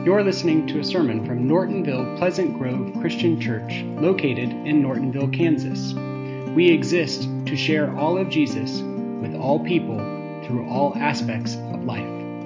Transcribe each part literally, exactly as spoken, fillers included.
You're listening to a sermon from Nortonville Pleasant Grove Christian Church, located in Nortonville, Kansas. We exist to share all of Jesus with all people through all aspects of life.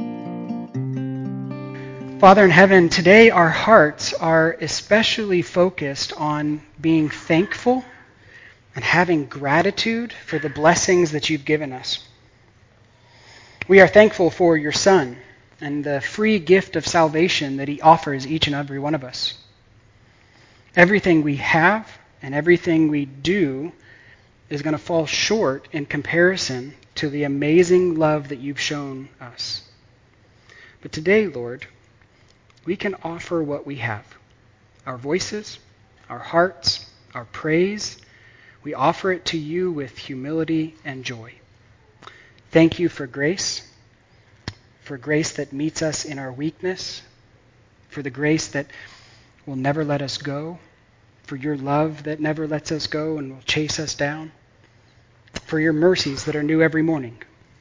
Father in heaven, today our hearts are especially focused on being thankful and having gratitude for the blessings that you've given us. We are thankful for your Son and the free gift of salvation that he offers each and every one of us. Everything we have and everything we do is going to fall short in comparison to the amazing love that you've shown us. But today, Lord, we can offer what we have. Our voices, our hearts, our praise. We offer it to you with humility and joy. Thank you for grace. For grace that meets us in our weakness, for the grace that will never let us go, for your love that never lets us go and will chase us down, for your mercies that are new every morning.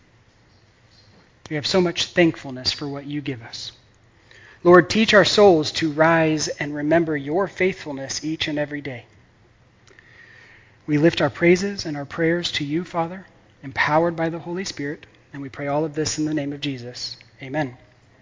We have so much thankfulness for what you give us. Lord, teach our souls to rise and remember your faithfulness each and every day. We lift our praises and our prayers to you, Father, empowered by the Holy Spirit. And we pray all of this in the name of Jesus. Amen.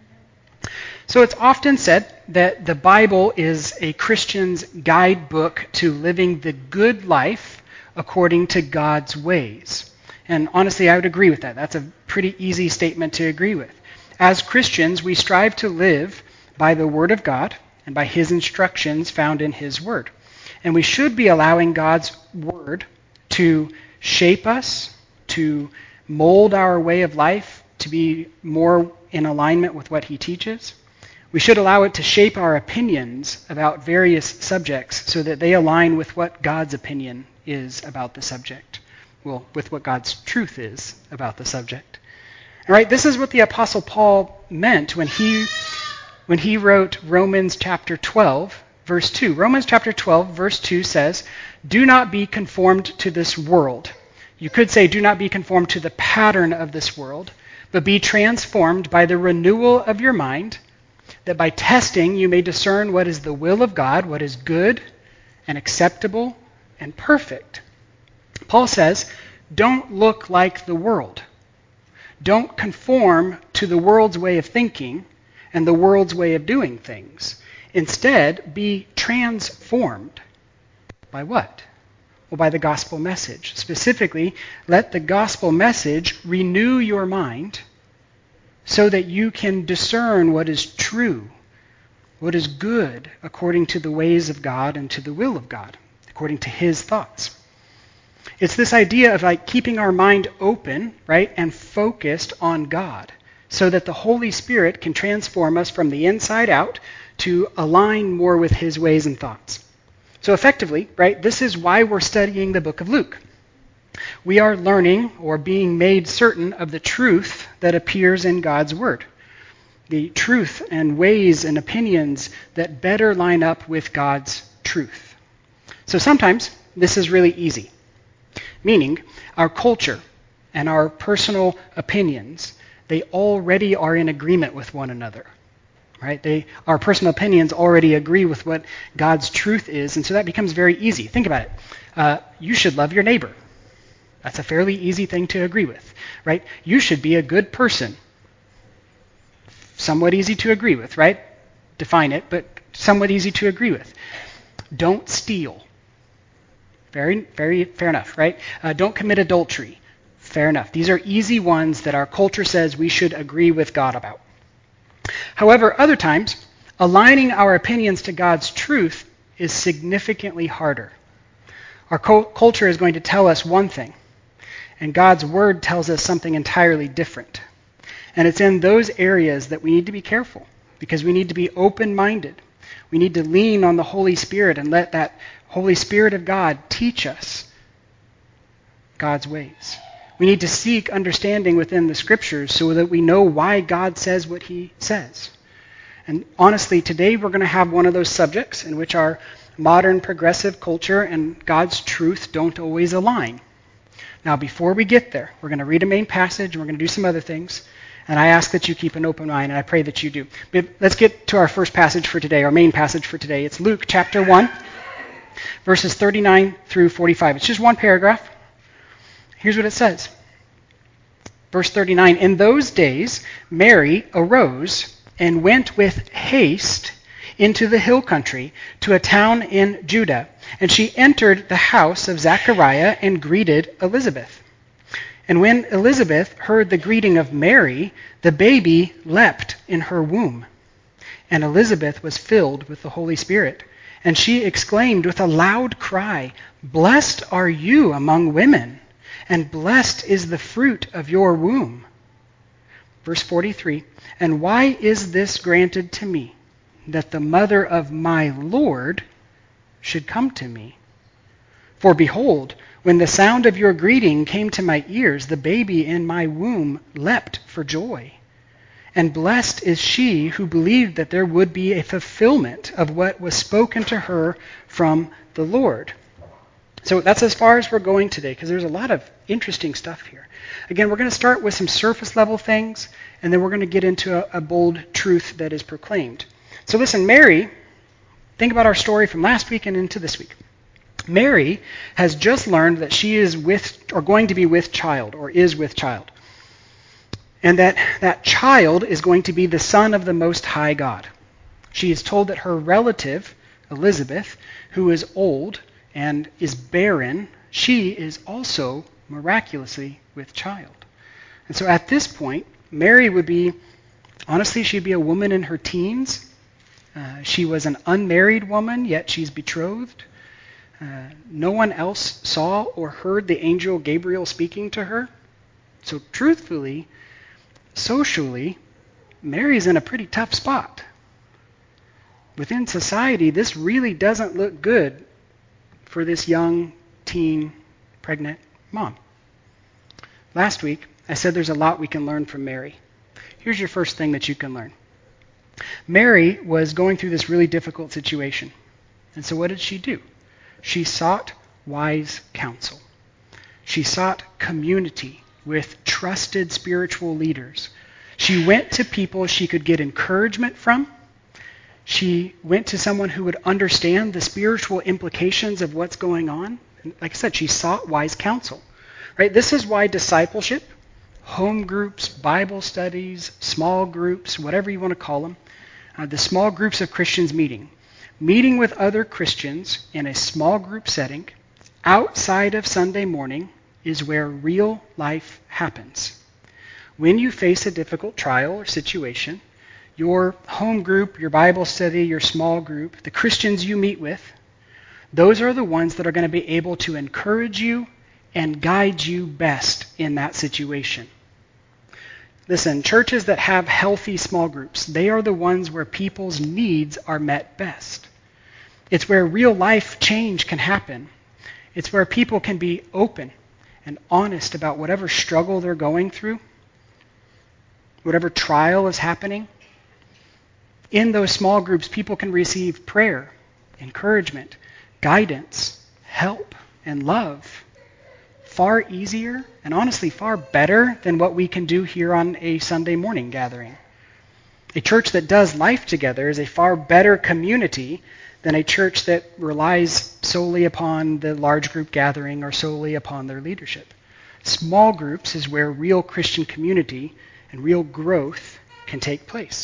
So it's often said that the Bible is a Christian's guidebook to living the good life according to God's ways. And honestly, I would agree with that. That's a pretty easy statement to agree with. As Christians, we strive to live by the Word of God and by his instructions found in his Word. And we should be allowing God's Word to shape us, to mold our way of life to be more in alignment with what he teaches. We should allow it to shape our opinions about various subjects so that they align with what God's opinion is about the subject. Well, with what God's truth is about the subject. All right, this is what the Apostle Paul meant when he when he wrote Romans chapter twelve, verse two. Romans chapter twelve, verse two says, "Do not be conformed to this world." You could say, do not be conformed to the pattern of this world, but be transformed by the renewal of your mind, that by testing you may discern what is the will of God, what is good and acceptable and perfect. Paul says, don't look like the world. Don't conform to the world's way of thinking and the world's way of doing things. Instead, be transformed. By what? Well, by the gospel message. Specifically, let the gospel message renew your mind so that you can discern what is true, what is good according to the ways of God and to the will of God, according to his thoughts. It's this idea of like keeping our mind open, right, and focused on God so that the Holy Spirit can transform us from the inside out to align more with his ways and thoughts. So effectively, right, this is why we're studying the book of Luke. We are learning or being made certain of the truth that appears in God's word. The truth and ways and opinions that better line up with God's truth. So sometimes this is really easy. Meaning our culture and our personal opinions, they already are in agreement with one another. Right? They, our personal opinions already agree with what God's truth is, and so that becomes very easy. Think about it. Uh, you should love your neighbor. That's a fairly easy thing to agree with, right? You should be a good person. Somewhat easy to agree with, right? Define it, but somewhat easy to agree with. Don't steal. Very, very fair enough, right? Uh, don't commit adultery. Fair enough. These are easy ones that our culture says we should agree with God about. However, other times, aligning our opinions to God's truth is significantly harder. Our co- culture is going to tell us one thing, and God's word tells us something entirely different. And it's in those areas that we need to be careful, because we need to be open-minded. We need to lean on the Holy Spirit and let that Holy Spirit of God teach us God's ways. We need to seek understanding within the Scriptures so that we know why God says what he says. And honestly, today we're going to have one of those subjects in which our modern progressive culture and God's truth don't always align. Now, before we get there, we're going to read a main passage and we're going to do some other things. And I ask that you keep an open mind, and I pray that you do. But let's get to our first passage for today, our main passage for today. It's Luke chapter one, verses thirty-nine through forty-five. It's just one paragraph. Here's what it says. Verse thirty-nine, in those days Mary arose and went with haste into the hill country to a town in Judah. And she entered the house of Zechariah and greeted Elizabeth. And when Elizabeth heard the greeting of Mary, the baby leapt in her womb. And Elizabeth was filled with the Holy Spirit. And she exclaimed with a loud cry, blessed are you among women, and blessed is the fruit of your womb. Verse forty-three, and why is this granted to me, that the mother of my Lord should come to me? For behold, when the sound of your greeting came to my ears, the baby in my womb leapt for joy. And blessed is she who believed that there would be a fulfillment of what was spoken to her from the Lord. So that's as far as we're going today, because there's a lot of interesting stuff here. Again, we're going to start with some surface level things, and then we're going to get into a, a bold truth that is proclaimed. So listen, Mary, think about our story from last week and into this week. Mary has just learned that she is with, or going to be with child, or is with child. And that that child is going to be the Son of the Most High God. She is told that her relative, Elizabeth, who is old and is barren, she is also miraculously with child. And so at this point, Mary would be, honestly, she'd be a woman in her teens. Uh, she was an unmarried woman, yet she's betrothed. Uh, no one else saw or heard the angel Gabriel speaking to her. So truthfully, socially, Mary's in a pretty tough spot. Within society, this really doesn't look good for this young, teen, pregnant mom. Last week, I said there's a lot we can learn from Mary. Here's your first thing that you can learn. Mary was going through this really difficult situation. And so what did she do? She sought wise counsel. She sought community with trusted spiritual leaders. She went to people she could get encouragement from. She went to someone who would understand the spiritual implications of what's going on. And like I said, she sought wise counsel. Right? This is why discipleship, home groups, Bible studies, small groups, whatever you want to call them, uh, the small groups of Christians meeting, meeting with other Christians in a small group setting outside of Sunday morning is where real life happens. When you face a difficult trial or situation, your home group, your Bible study, your small group, the Christians you meet with, those are the ones that are going to be able to encourage you and guide you best in that situation. Listen, churches that have healthy small groups, they are the ones where people's needs are met best. It's where real life change can happen. It's where people can be open and honest about whatever struggle they're going through, whatever trial is happening. In those small groups, people can receive prayer, encouragement, guidance, help, and love. Far easier and honestly far better than what we can do here on a Sunday morning gathering. A church that does life together is a far better community than a church that relies solely upon the large group gathering or solely upon their leadership. Small groups is where real Christian community and real growth can take place.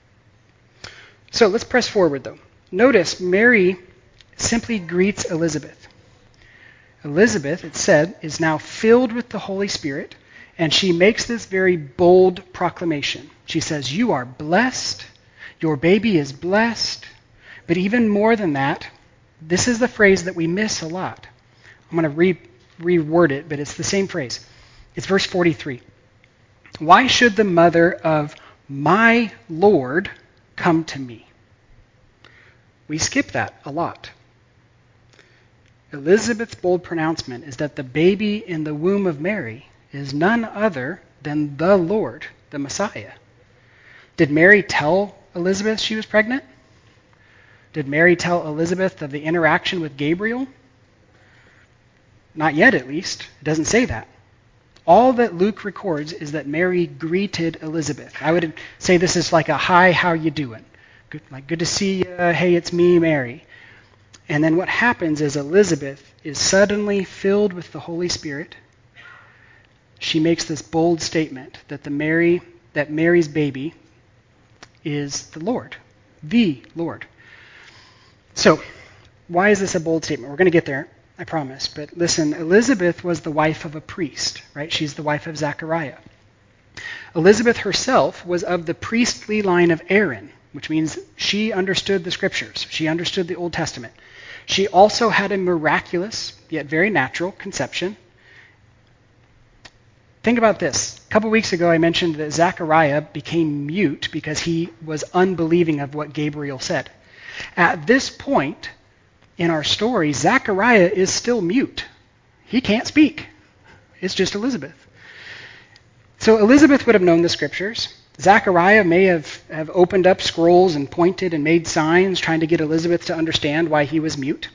So let's press forward, though. Notice Mary simply greets Elizabeth. Elizabeth, it said, is now filled with the Holy Spirit, and she makes this very bold proclamation. She says, you are blessed, your baby is blessed, but even more than that, this is the phrase that we miss a lot. I'm going to re- reword it, but it's the same phrase. It's verse forty-three. Why should the mother of my Lord come to me? We skip that a lot. Elizabeth's bold pronouncement is that the baby in the womb of Mary is none other than the Lord, the Messiah. Did Mary tell Elizabeth she was pregnant? Did Mary tell Elizabeth of the interaction with Gabriel? Not yet, at least. It doesn't say that. All that Luke records is that Mary greeted Elizabeth. I would say this is like a hi, how you doing? Good, like good to see you. Hey, it's me, Mary. And then what happens is Elizabeth is suddenly filled with the Holy Spirit. She makes this bold statement that the Mary that Mary's baby is the Lord, the Lord. So, why is this a bold statement? We're going to get there, I promise. But listen, Elizabeth was the wife of a priest, right? She's the wife of Zechariah. Elizabeth herself was of the priestly line of Aaron, which means she understood the scriptures. She understood the Old Testament. She also had a miraculous, yet very natural conception. Think about this. A couple weeks ago I mentioned that Zechariah became mute because he was unbelieving of what Gabriel said. At this point in our story, Zechariah is still mute. He can't speak. It's just Elizabeth. So Elizabeth would have known the scriptures. Zechariah may have, have opened up scrolls and pointed and made signs trying to get Elizabeth to understand why he was mute.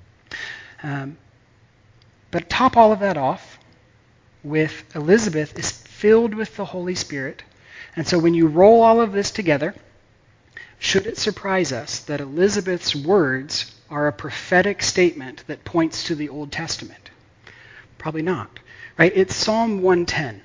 Um, but top all of that off with Elizabeth is filled with the Holy Spirit. And so when you roll all of this together, should it surprise us that Elizabeth's words are a prophetic statement that points to the Old Testament? Probably not. Right? It's Psalm one ten.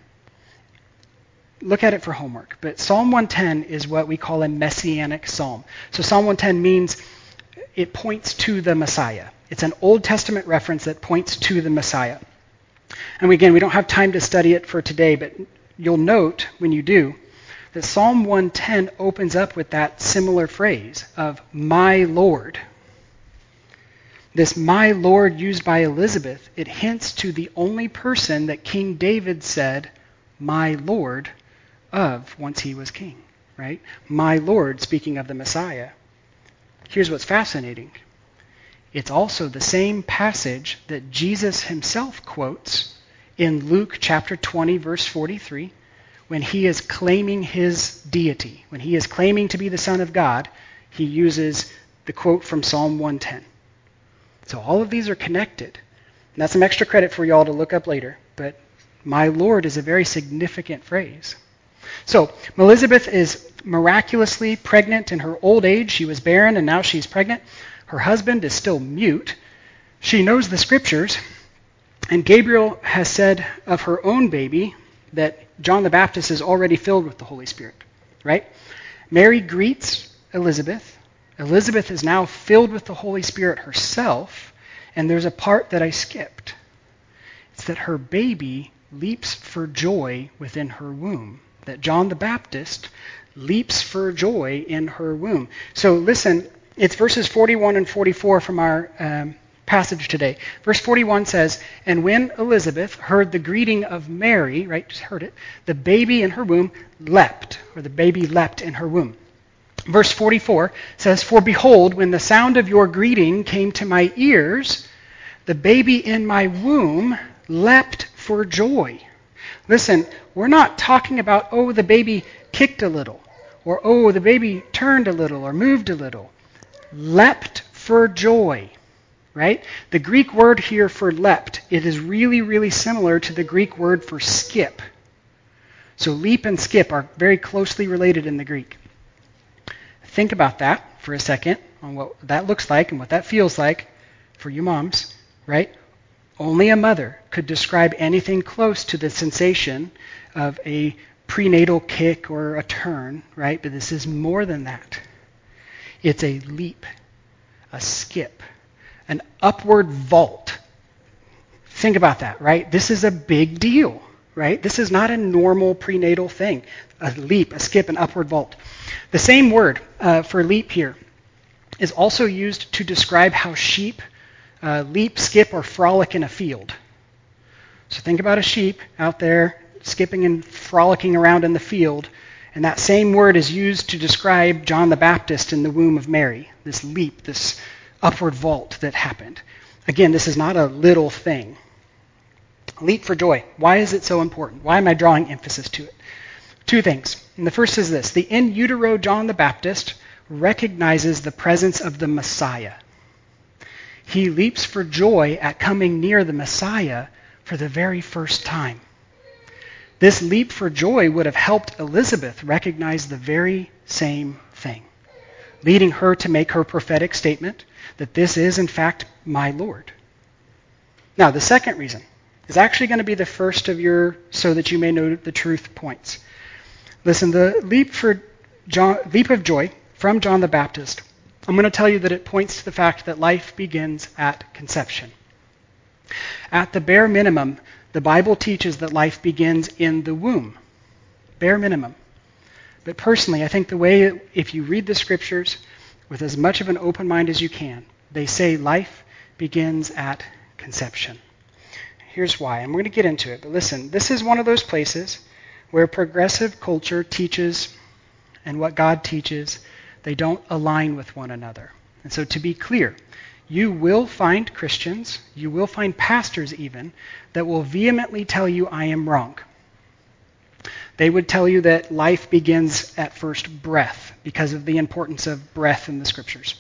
Look at it for homework. But Psalm one ten is what we call a messianic psalm. So Psalm one ten means it points to the Messiah. It's an Old Testament reference that points to the Messiah. And again, we don't have time to study it for today, but you'll note when you do that Psalm one ten opens up with that similar phrase of my Lord. This my Lord used by Elizabeth, it hints to the only person that King David said, my Lord, of once he was king, right? My Lord, speaking of the Messiah. Here's what's fascinating. It's also the same passage that Jesus himself quotes in Luke chapter twenty, verse forty-three, when he is claiming his deity. When he is claiming to be the Son of God, he uses the quote from Psalm one ten. So all of these are connected. And that's some extra credit for y'all to look up later, but my Lord is a very significant phrase. So Elizabeth is miraculously pregnant in her old age. She was barren and now she's pregnant. Her husband is still mute. She knows the scriptures. And Gabriel has said of her own baby that John the Baptist is already filled with the Holy Spirit, right? Mary greets Elizabeth. Elizabeth is now filled with the Holy Spirit herself. And there's a part that I skipped. It's that her baby leaps for joy within her womb. That John the Baptist leaps for joy in her womb. So listen, it's verses forty-one and forty-four from our um, passage today. Verse forty-one says, and when Elizabeth heard the greeting of Mary, right, just heard it, the baby in her womb leapt, or the baby leapt in her womb. Verse forty-four says, for behold, when the sound of your greeting came to my ears, the baby in my womb leapt for joy. Listen, we're not talking about, oh, the baby kicked a little, or oh, the baby turned a little, or moved a little. Leapt for joy, right? The Greek word here for leapt, it is really, really similar to the Greek word for skip. So leap and skip are very closely related in the Greek. Think about that for a second, on what that looks like and what that feels like for you moms, right? Only a mother could describe anything close to the sensation of a prenatal kick or a turn, right? But this is more than that. It's a leap, a skip, an upward vault. Think about that, right? This is a big deal, right? This is not a normal prenatal thing. A leap, a skip, an upward vault. The same word uh, for leap here is also used to describe how sheep Uh, leap, skip, or frolic in a field. So think about a sheep out there skipping and frolicking around in the field, and that same word is used to describe John the Baptist in the womb of Mary, this leap, this upward vault that happened. Again, this is not a little thing. Leap for joy. Why is it so important? Why am I drawing emphasis to it? Two things. And the first is this. The in utero John the Baptist recognizes the presence of the Messiah. He leaps for joy at coming near the Messiah for the very first time. This leap for joy would have helped Elizabeth recognize the very same thing, leading her to make her prophetic statement that this is, in fact, my Lord. Now, the second reason is actually going to be the first of your so that you may know the truth points. Listen, the leap for John, leap of joy from John the Baptist, I'm going to tell you that it points to the fact that life begins at conception. At the bare minimum, the Bible teaches that life begins in the womb. Bare minimum. But personally, I think the way, if you read the scriptures with as much of an open mind as you can, they say life begins at conception. Here's why. I'm going to get into it. But listen, this is one of those places where progressive culture teaches and what God teaches, they don't align with one another. And so to be clear, you will find Christians, you will find pastors even, that will vehemently tell you I am wrong. They would tell you that life begins at first breath because of the importance of breath in the scriptures.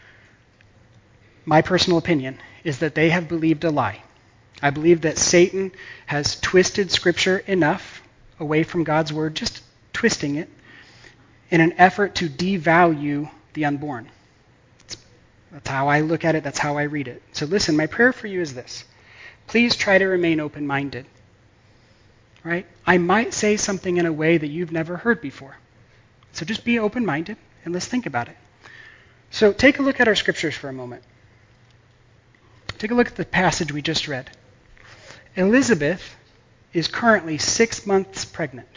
My personal opinion is that they have believed a lie. I believe that Satan has twisted scripture enough away from God's word, just twisting it, in an effort to devalue the unborn. That's how I look at it. That's how I read it. So listen, my prayer for you is this. Please try to remain open-minded. Right? I might say something in a way that you've never heard before. So just be open-minded and let's think about it. So take a look at our scriptures for a moment. Take a look at the passage we just read. Elizabeth is currently six months pregnant.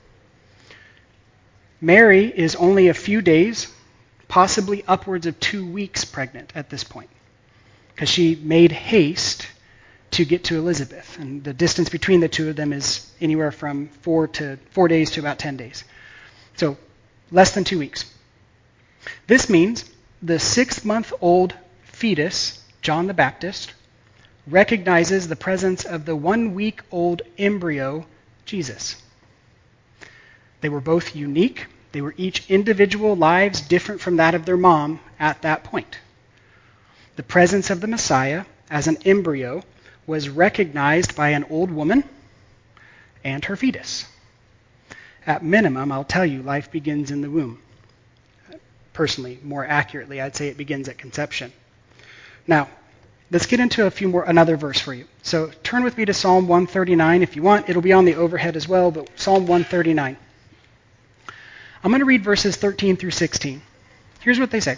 Mary is only a few days, possibly upwards of two weeks pregnant at this point, because she made haste to get to Elizabeth. And the distance between the two of them is anywhere from four to four days to about ten days. So less than two weeks. This means the six-month-old fetus, John the Baptist, recognizes the presence of the one-week-old embryo, Jesus. They were both unique. They were each individual lives different from that of their mom at that point. The presence of the Messiah as an embryo was recognized by an old woman and her fetus. At minimum, I'll tell you, life begins in the womb. Personally, more accurately, I'd say it begins at conception. Now, let's get into a few more, another verse for you. So turn with me to Psalm one thirty-nine if you want. It'll be on the overhead as well, but Psalm one thirty-nine. I'm going to read verses thirteen through sixteen. Here's what they say.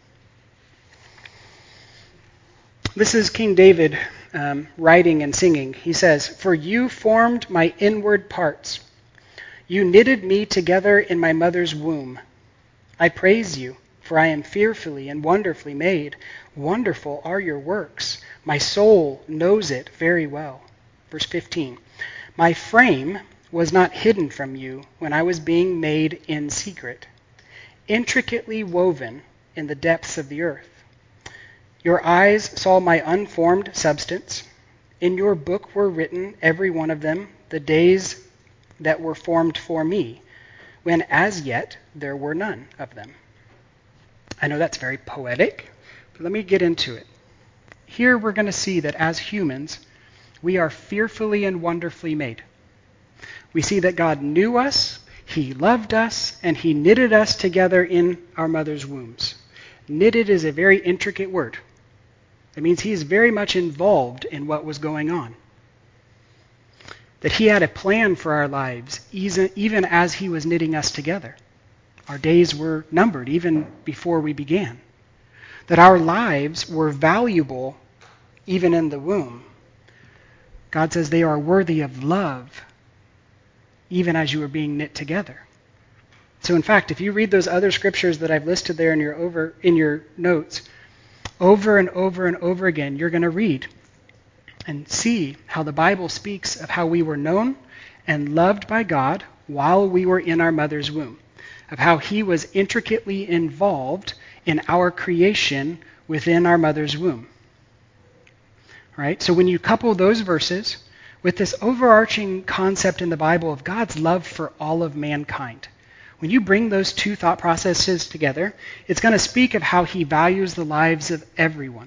This is King David um, writing and singing. He says, "For you formed my inward parts. You knitted me together in my mother's womb. I praise you, for I am fearfully and wonderfully made. Wonderful are your works. My soul knows it very well." Verse fifteen. "My frame was not hidden from you when I was being made in secret, intricately woven in the depths of the earth. Your eyes saw my unformed substance. In your book were written, every one of them, the days that were formed for me, when as yet there were none of them." I know that's very poetic, but let me get into it. Here we're going to see that as humans, we are fearfully and wonderfully made. We see that God knew us, He loved us, and He knitted us together in our mother's wombs. Knitted is a very intricate word. It means He is very much involved in what was going on. That He had a plan for our lives, even as He was knitting us together. Our days were numbered even before we began. That our lives were valuable even in the womb. God says they are worthy of love, even as you were being knit together. So in fact, if you read those other scriptures that I've listed there in your over in your notes, over and over and over again, you're going to read and see how the Bible speaks of how we were known and loved by God while we were in our mother's womb, of how He was intricately involved in our creation within our mother's womb. Right? So when you couple those verses with this overarching concept in the Bible of God's love for all of mankind, when you bring those two thought processes together, it's going to speak of how He values the lives of everyone.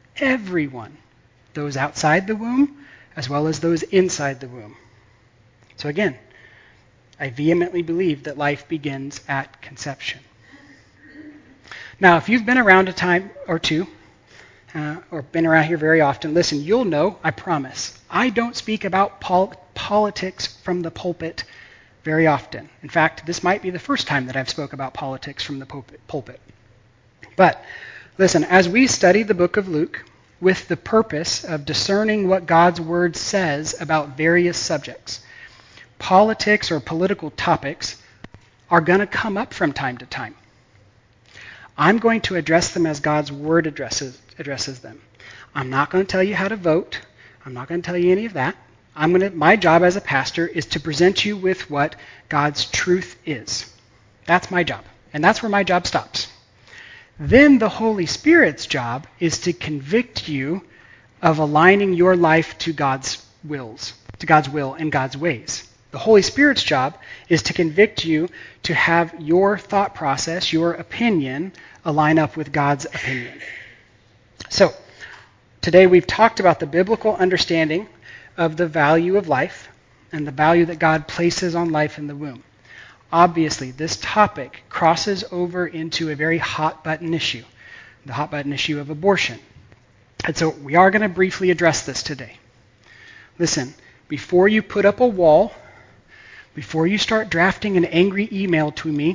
Everyone. Those outside the womb, as well as those inside the womb. So again, I vehemently believe that life begins at conception. Now, if you've been around a time or two, uh, or been around here very often, listen, you'll know, I promise, I don't speak about pol- politics from the pulpit very often. In fact, this might be the first time that I've spoke about politics from the pulpit. pulpit. But listen, as we study the book of Luke with the purpose of discerning what God's word says about various subjects, politics or political topics are going to come up from time to time. I'm going to address them as God's word addresses addresses them. I'm not going to tell you how to vote. I'm not going to tell you any of that. I'm going to, my job as a pastor is to present you with what God's truth is. That's my job. And that's where my job stops. Then the Holy Spirit's job is to convict you of aligning your life to God's wills, to God's will and God's ways. The Holy Spirit's job is to convict you to have your thought process, your opinion, align up with God's opinion. So, today we've talked about the biblical understanding of the value of life and the value that God places on life in the womb. Obviously, this topic crosses over into a very hot-button issue, the hot-button issue of abortion. And so we are going to briefly address this today. Listen, before you put up a wall, before you start drafting an angry email to me,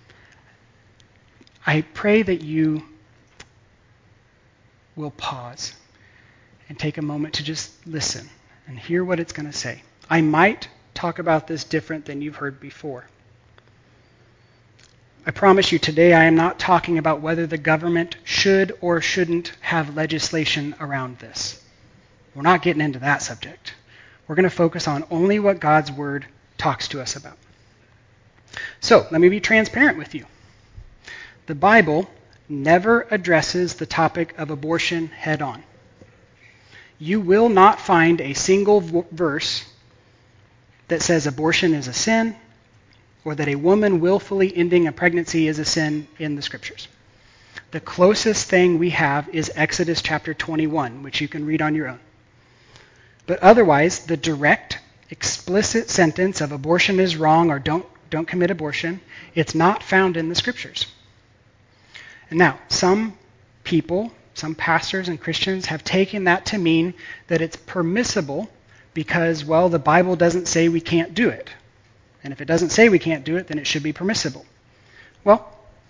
I pray that you will pause and take a moment to just listen and hear what it's going to say. I might talk about this different than you've heard before. I promise you today I am not talking about whether the government should or shouldn't have legislation around this. We're not getting into that subject. We're going to focus on only what God's word talks to us about. So, let me be transparent with you. The Bible never addresses the topic of abortion head on. You will not find a single v- verse that says abortion is a sin or that a woman willfully ending a pregnancy is a sin in the scriptures. The closest thing we have is Exodus chapter twenty-one, which you can read on your own. But otherwise, the direct, explicit sentence of abortion is wrong or don't, don't commit abortion, it's not found in the scriptures. And now, some people, some pastors and Christians have taken that to mean that it's permissible because, well, the Bible doesn't say we can't do it. And if it doesn't say we can't do it, then it should be permissible. Well,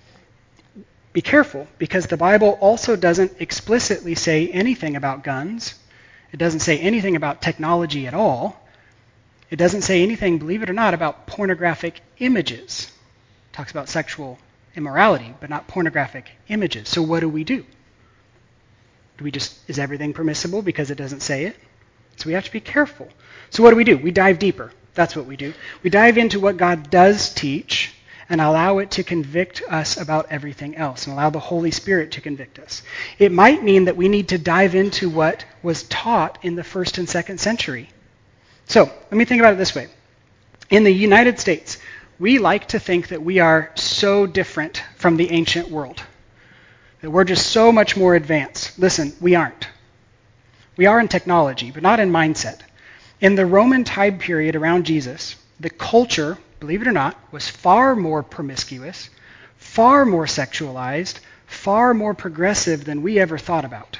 be careful, because the Bible also doesn't explicitly say anything about guns. It doesn't say anything about technology at all. It doesn't say anything, believe it or not, about pornographic images. It talks about sexual immorality, but not pornographic images. So what do we do? Do we just, is everything permissible because it doesn't say it? So we have to be careful. So what do we do? We dive deeper. That's what we do. We dive into what God does teach and allow it to convict us about everything else and allow the Holy Spirit to convict us. It might mean that we need to dive into what was taught in the first and second century. So let me think about it this way. In the United States, we like to think that we are so different from the ancient world, that we're just so much more advanced. Listen, we aren't. We are in technology, but not in mindset. In the Roman time period around Jesus, the culture, believe it or not, was far more promiscuous, far more sexualized, far more progressive than we ever thought about.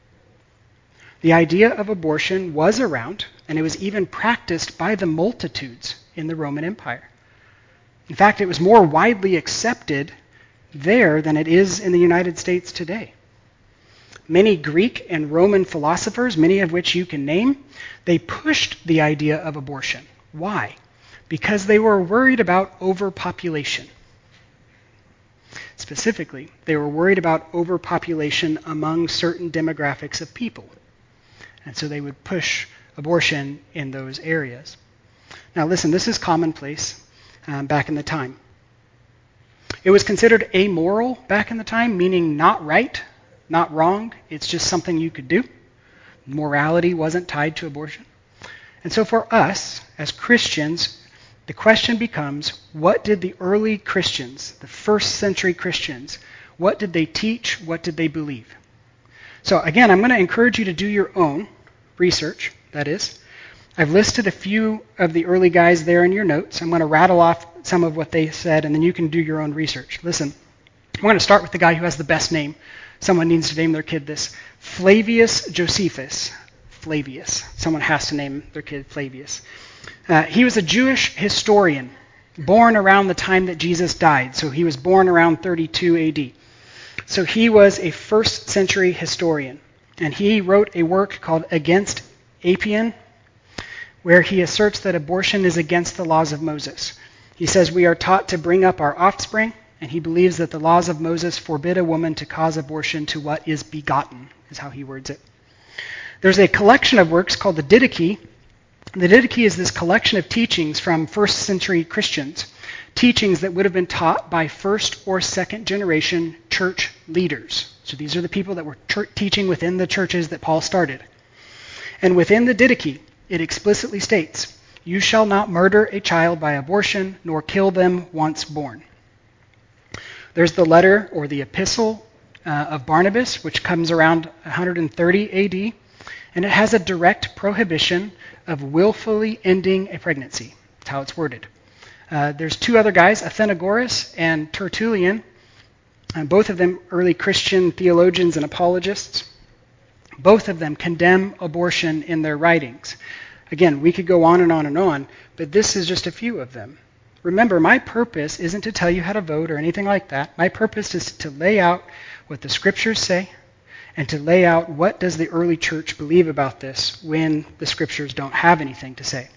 The idea of abortion was around, and it was even practiced by the multitudes in the Roman Empire. In fact, it was more widely accepted there than it is in the United States today. Many Greek and Roman philosophers, many of which you can name, they pushed the idea of abortion. Why? Because they were worried about overpopulation. Specifically, they were worried about overpopulation among certain demographics of people. And so they would push abortion in those areas. Now listen, this is commonplace um, back in the time. It was considered amoral back in the time, meaning not right, not wrong. It's just something you could do. Morality wasn't tied to abortion. And so for us, as Christians, the question becomes, what did the early Christians, the first century Christians, what did they teach? What did they believe? So again, I'm going to encourage you to do your own research, that is. I've listed a few of the early guys there in your notes. I'm going to rattle off some of what they said, and then you can do your own research. Listen, I'm going to start with the guy who has the best name. Someone needs to name their kid this. Flavius Josephus. Flavius. Someone has to name their kid Flavius. Uh, he was a Jewish historian, born around the time that Jesus died. So he was born around thirty-two A D. So he was a first century historian. And he wrote a work called Against Apion, where he asserts that abortion is against the laws of Moses. He says we are taught to bring up our offspring, and he believes that the laws of Moses forbid a woman to cause abortion to what is begotten, is how he words it. There's a collection of works called the Didache. The Didache is this collection of teachings from first century Christians, teachings that would have been taught by first or second generation church leaders. So these are the people that were ch- teaching within the churches that Paul started. And within the Didache, it explicitly states, "You shall not murder a child by abortion, nor kill them once born." There's the letter or the epistle uh, of Barnabas, which comes around one hundred thirty A D, and it has a direct prohibition of willfully ending a pregnancy. That's how it's worded. Uh, there's two other guys, Athenagoras and Tertullian, uh, both of them early Christian theologians and apologists. Both of them condemn abortion in their writings. Again, we could go on and on and on, but this is just a few of them. Remember, my purpose isn't to tell you how to vote or anything like that. My purpose is to lay out what the scriptures say and to lay out what does the early church believe about this when the scriptures don't have anything to say.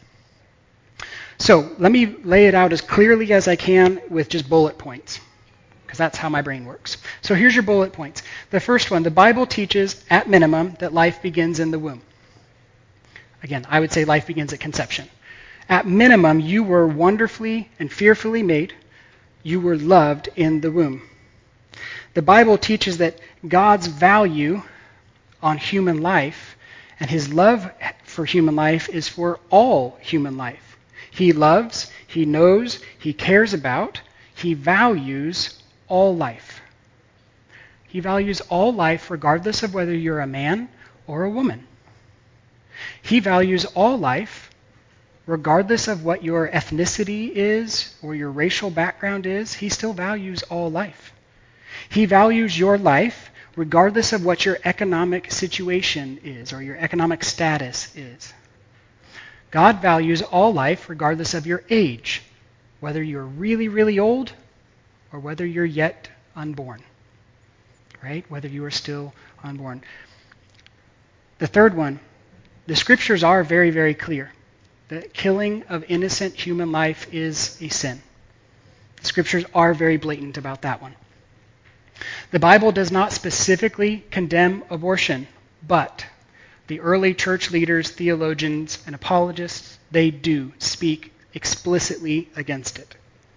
So let me lay it out as clearly as I can with just bullet points, because that's how my brain works. So here's your bullet points. The first one, the Bible teaches at minimum that life begins in the womb. Again, I would say life begins at conception. At minimum, you were wonderfully and fearfully made. You were loved in the womb. The Bible teaches that God's value on human life and his love for human life is for all human life. He loves, he knows, he cares about, he values all life. He values all life regardless of whether you're a man or a woman. He values all life regardless of what your ethnicity is or your racial background is. He still values all life. He values your life regardless of what your economic situation is or your economic status is. God values all life regardless of your age, whether you're really, really old or whether you're yet unborn, right? Whether you are still unborn. The third one, the scriptures are very, very clear. The killing of innocent human life is a sin. The scriptures are very blatant about that one. The Bible does not specifically condemn abortion, but the early church leaders, theologians, and apologists, they do speak explicitly against it.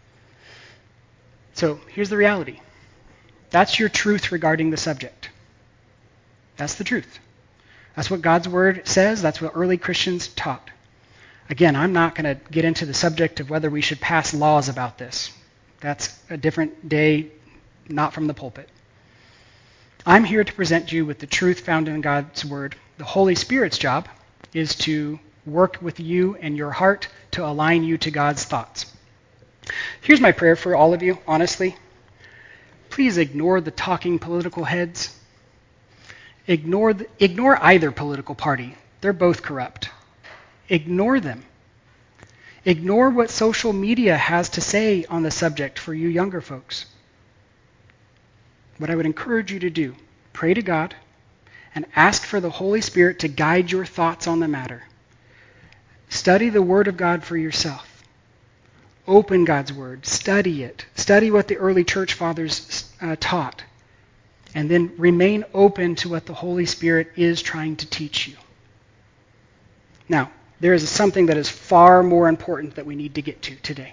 So here's the reality. That's your truth regarding the subject. That's the truth. That's what God's word says. That's what early Christians taught. Again, I'm not going to get into the subject of whether we should pass laws about this. That's a different day, not from the pulpit. I'm here to present you with the truth found in God's word. The Holy Spirit's job is to work with you and your heart to align you to God's thoughts. Here's my prayer for all of you, honestly. Please ignore the talking political heads. Ignore, the, ignore either political party. They're both corrupt. Ignore them. Ignore what social media has to say on the subject for you younger folks. What I would encourage you to do, pray to God and ask for the Holy Spirit to guide your thoughts on the matter. Study the Word of God for yourself. Open God's Word. Study it. Study what the early church fathers uh, taught. And then remain open to what the Holy Spirit is trying to teach you. Now, there is something that is far more important that we need to get to today.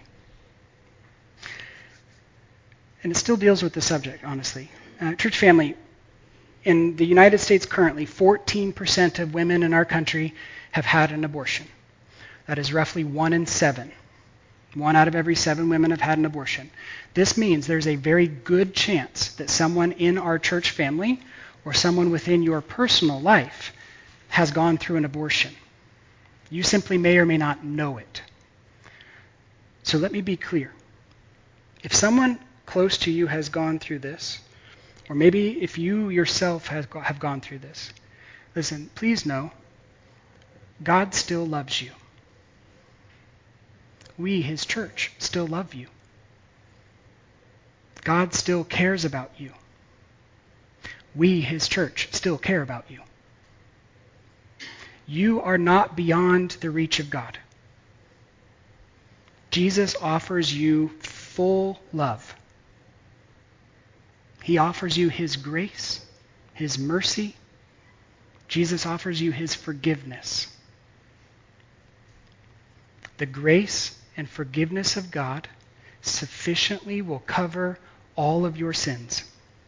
And it still deals with the subject, honestly. Uh, church family, in the United States currently, fourteen percent of women in our country have had an abortion. That is roughly one in seven. One out of every seven women have had an abortion. This means there's a very good chance that someone in our church family or someone within your personal life has gone through an abortion. You simply may or may not know it. So let me be clear. If someone close to you has gone through this, or maybe if you yourself have have gone through this, listen, please know, God still loves you. We, his church, still love you. God still cares about you. We, his church, still care about you. You are not beyond the reach of God. Jesus offers you full love. He offers you his grace, his mercy. Jesus offers you his forgiveness. The grace and forgiveness of God sufficiently will cover all of your sins.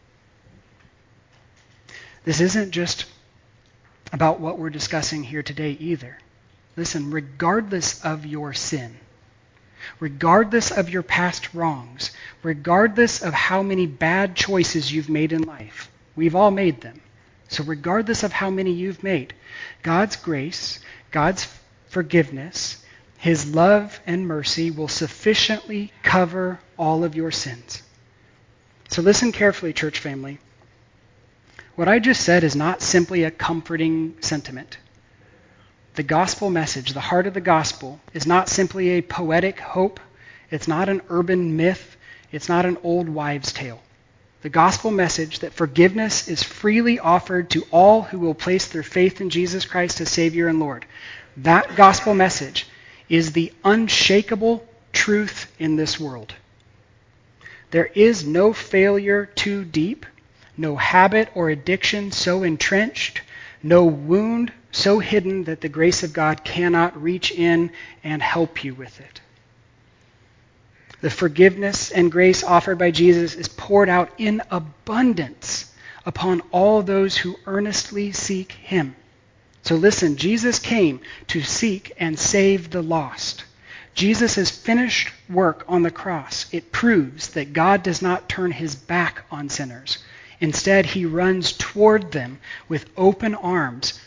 This isn't just about what we're discussing here today either. Listen, regardless of your sin, regardless of your past wrongs, regardless of how many bad choices you've made in life, we've all made them. So regardless of how many you've made, God's grace, God's forgiveness, his love and mercy will sufficiently cover all of your sins. So listen carefully, church family. What I just said is not simply a comforting sentiment. The gospel message, the heart of the gospel, is not simply a poetic hope. It's not an urban myth. It's not an old wives' tale. The gospel message that forgiveness is freely offered to all who will place their faith in Jesus Christ as Savior and Lord. That gospel message is the unshakable truth in this world. There is no failure too deep, no habit or addiction so entrenched, no wound so hidden that the grace of God cannot reach in and help you with it. The forgiveness and grace offered by Jesus is poured out in abundance upon all those who earnestly seek him. So listen, Jesus came to seek and save the lost. Jesus' finished work on the cross, it proves that God does not turn his back on sinners. Instead, he runs toward them with open arms.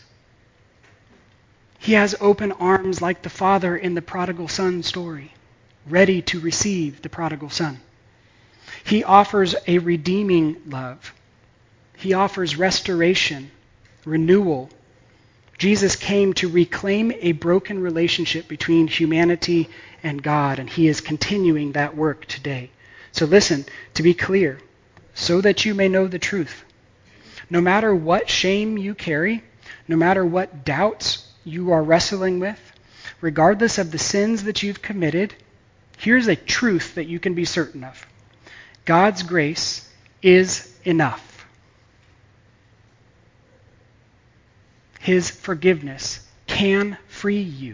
He has open arms like the father in the prodigal son story, ready to receive the prodigal son. He offers a redeeming love. He offers restoration, renewal. Jesus came to reclaim a broken relationship between humanity and God, and he is continuing that work today. So listen, to be clear, so that you may know the truth. No matter what shame you carry, no matter what doubts you are wrestling with, regardless of the sins that you've committed, here's a truth that you can be certain of. God's grace is enough. His forgiveness can free you.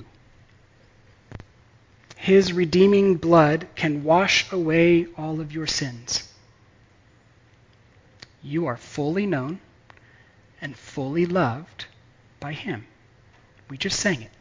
His redeeming blood can wash away all of your sins. You are fully known and fully loved by him. We just sang it.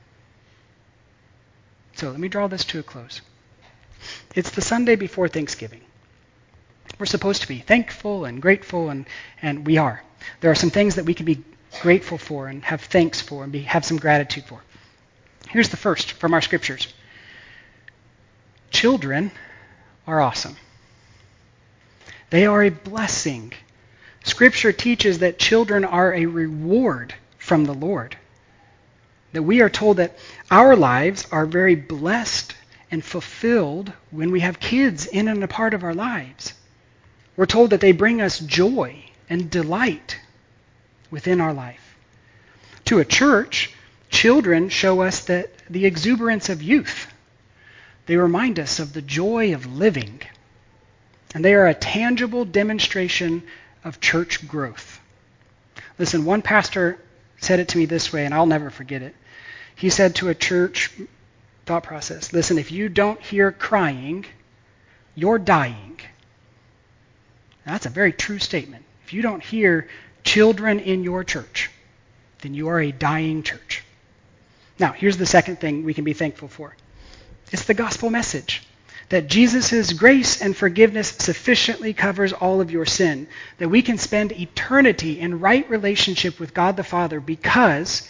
So let me draw this to a close. It's the Sunday before Thanksgiving. We're supposed to be thankful and grateful, and, and we are. There are some things that we can be grateful for and have thanks for and be, have some gratitude for. Here's the first from our scriptures. Children are awesome. They are a blessing. Scripture teaches that children are a reward from the Lord. That we are told that our lives are very blessed and fulfilled when we have kids in and a part of our lives. We're told that they bring us joy and delight within our life. To a church, children show us that the exuberance of youth. They remind us of the joy of living. And they are a tangible demonstration of church growth. Listen, one pastor said it to me this way, and I'll never forget it. He said to a church thought process, listen, if you don't hear crying, you're dying. Now, that's a very true statement. If you don't hear children in your church, then you are a dying church. Now, here's the second thing we can be thankful for. It's the gospel message. That Jesus' grace and forgiveness sufficiently covers all of your sin. That we can spend eternity in right relationship with God the Father because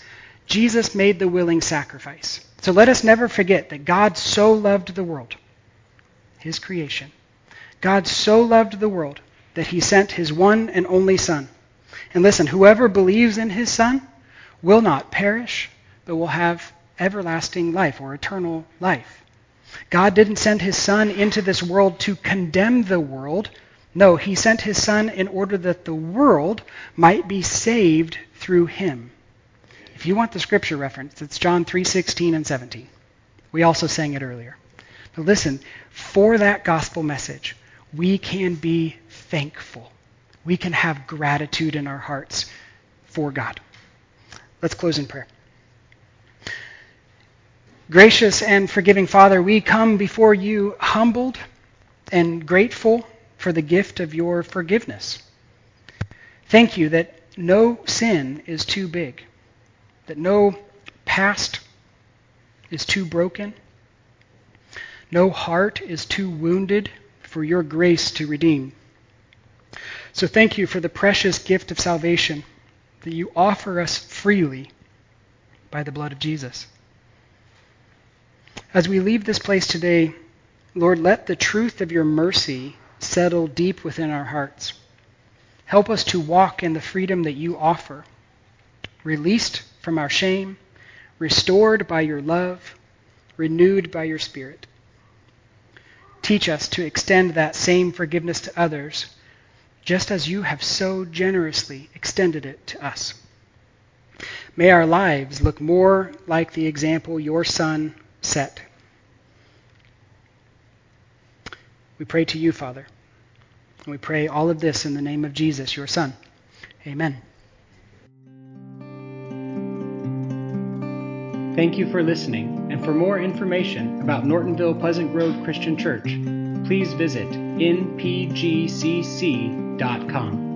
Jesus made the willing sacrifice. So let us never forget that God so loved the world, his creation. God so loved the world that he sent his one and only Son. And listen, whoever believes in his Son will not perish, but will have everlasting life or eternal life. God didn't send his Son into this world to condemn the world. No, he sent his Son in order that the world might be saved through him. If you want the scripture reference, it's John three sixteen and seventeen. We also sang it earlier. Now listen, for that gospel message, we can be thankful. We can have gratitude in our hearts for God. Let's close in prayer. Gracious and forgiving Father, we come before you humbled and grateful for the gift of your forgiveness. Thank you that no sin is too big, that no past is too broken, no heart is too wounded for your grace to redeem. So thank you for the precious gift of salvation that you offer us freely by the blood of Jesus. As we leave this place today, Lord, let the truth of your mercy settle deep within our hearts. Help us to walk in the freedom that you offer, released from our shame, restored by your love, renewed by your Spirit. Teach us to extend that same forgiveness to others, just as you have so generously extended it to us. May our lives look more like the example your Son set. We pray to you, Father, and we pray all of this in the name of Jesus, your Son. Amen. Thank you for listening, and for more information about Nortonville Pleasant Grove Christian Church, please visit N P G C C dot com.